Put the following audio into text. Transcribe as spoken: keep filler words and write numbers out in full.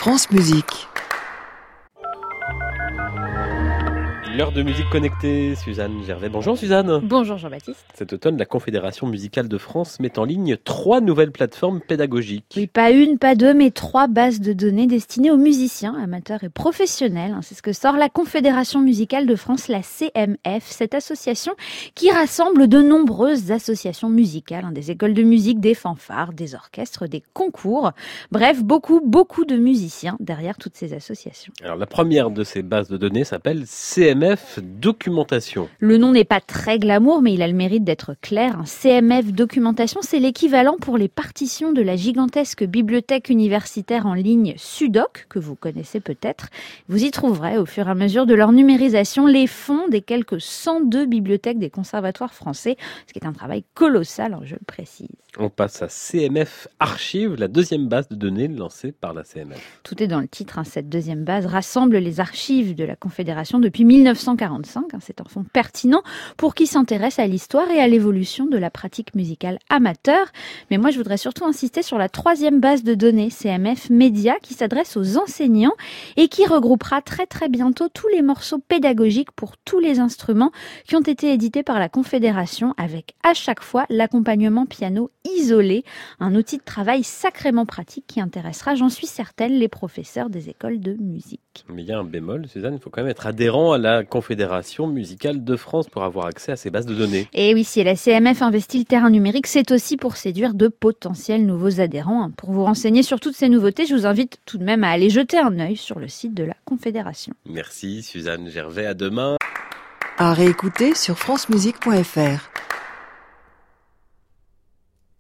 France Musique. L'heure de musique connectée, Suzanne Gervais. Bonjour Suzanne. Bonjour Jean-Baptiste. Cet automne, la Confédération musicale de France met en ligne trois nouvelles plateformes pédagogiques. Oui, pas une, pas deux, mais trois bases de données destinées aux musiciens, amateurs et professionnels. C'est ce que sort la Confédération musicale de France, la C M F, cette association qui rassemble de nombreuses associations musicales, des écoles de musique, des fanfares, des orchestres, des concours. Bref, beaucoup, beaucoup de musiciens derrière toutes ces associations. Alors la première de ces bases de données s'appelle C M F Documentation. Le nom n'est pas très glamour, mais il a le mérite d'être clair. C M F Documentation, c'est l'équivalent pour les partitions de la gigantesque bibliothèque universitaire en ligne Sudoc, que vous connaissez peut-être. Vous y trouverez, au fur et à mesure de leur numérisation, les fonds des quelques cent deux bibliothèques des conservatoires français, ce qui est un travail colossal, je le précise. On passe à C M F Archives, la deuxième base de données lancée par la C M F. Tout est dans le titre. Cette deuxième base rassemble les archives de la Confédération depuis mille neuf cent quarante-cinq. C'est un fonds pertinent pour qui s'intéresse à l'histoire et à l'évolution de la pratique musicale amateur. Mais moi, je voudrais surtout insister sur la troisième base de données, C M F Média, qui s'adresse aux enseignants et qui regroupera très très bientôt tous les morceaux pédagogiques pour tous les instruments qui ont été édités par la Confédération, avec à chaque fois l'accompagnement piano isolé, un outil de travail sacrément pratique qui intéressera, j'en suis certaine, les professeurs des écoles de musique. Mais il y a un bémol, Suzanne, il faut quand même être adhérent à la Confédération musicale de France pour avoir accès à ces bases de données. Et oui, si la C M F investit le terrain numérique, c'est aussi pour séduire de potentiels nouveaux adhérents. Pour vous renseigner sur toutes ces nouveautés, je vous invite tout de même à aller jeter un œil sur le site de la Confédération. Merci Suzanne Gervais, à demain. À réécouter sur francemusique point f r.